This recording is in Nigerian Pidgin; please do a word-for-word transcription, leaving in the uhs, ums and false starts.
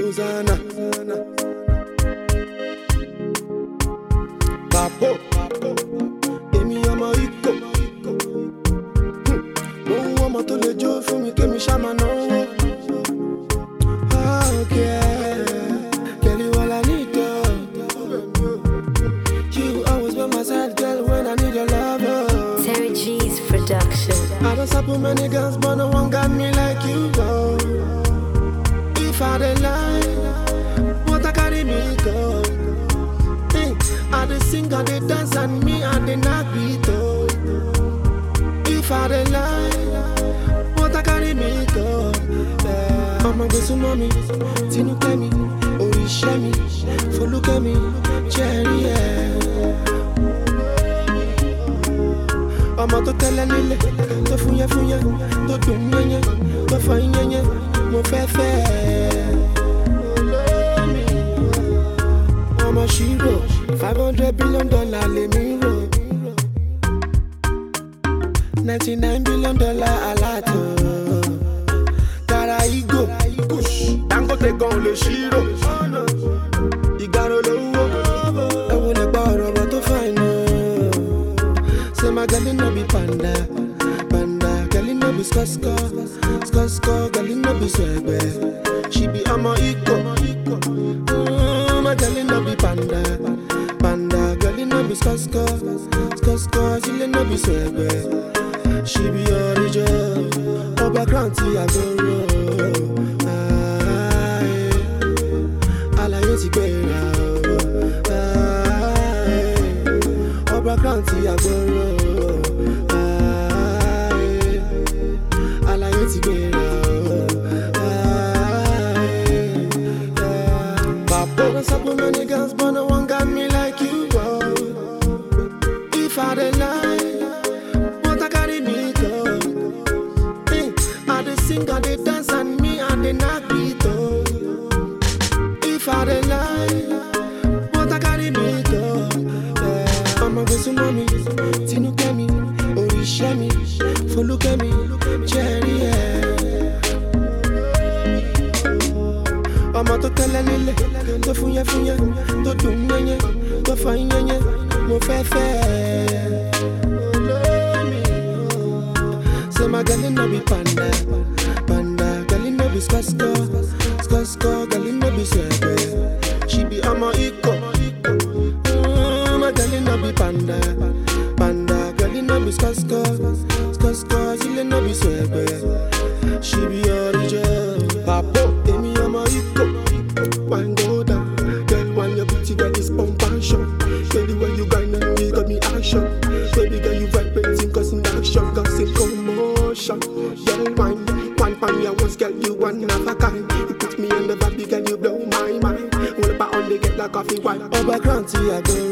Susanna. Papo, èmi ọmọ Ikọ̀. Mo ń wọ́n ọmọ tó lè jó fún mi kémi ṣá máa náwó. Okay, girl, you all I need, girl. You always by my side, girl, when I need your love. Terry G's production. I don't support many girls, but no one got me like you, go. If I dey lie, what I carry me go? Hey, I dey sing, I dey dance, and me I dey knock beat, oh. If I dey lie, what I carry me go? Yeah. I'ma go to mommy, Tinu Kemi, Orishemi, Follow Kemi, Cherry, yeah. Ọmọ tó tẹ́lẹ̀ nílé, tó fúnyẹ́ fúnyẹ́, tó dùn yẹ́nyẹ́, tó fọ yẹ́nyẹ́, mo fẹ́ fẹ́ ẹ. Ọmọ ṣírò, five hundred billion dollar lèmi rò. ninety nine billion dollar aláàtò. Tara Igo, Dangote gan lè ṣírò. Ìgbàro lówó, ẹ wo lè gba ọ̀rọ̀ ọ̀rọ̀ tó fàìn náà. Say my girl no be panda, panda. Girl no be skosko, skosko. Girl no be swagbe. She be ọmọ Ikọ̀. Mm, my girl no be panda, panda. Girl no be skosko, skosko. She no be swagbe. She be original. Ọba Kranti Agboro. Àlàyé ti gbéra. Ọba Kranti Agboro. Àlàyé ti gbéra. Papa, I support many girls, but no one got me like you, oh. If I dey lie, what I carry me go? Hey, I dey sing, I dey dance, and me I dey knock beat, oh. If I dey lie, what I carry me go? Yeah. I'ma go to mommy, Tinu Kemi, Orishemi, Follow Kemi, Cherry, yeah. Ọmọ tó tẹ́lẹ̀ nílé, tó fúnyẹ́ fúnyẹ́, tó dùn yẹ́nyẹ́, tó fọ yẹ́nyẹ́, mo fẹ́ fẹ́ ẹ. Say my girl no be panda, panda. Girl no be skosko, skosko. Girl no be swagbe. She be ọmọ Ikọ̀. Mm, my girl no be panda, panda. Girl no be skosko, skosko. She no be swagbe. She be original. Papo, èmi ọmọ Ikọ̀. Wine go down, girl, when your booty got this pump and shot. Baby, when you grind on me, got me action. Baby, girl, you vibrating, causing action, causing commotion. Girl, wine, wine pan me, I once girl, you one of a kind. You put me on the body, girl, you blow my mind. All about on the get like coffee wine. Ọba Kranti Agboro.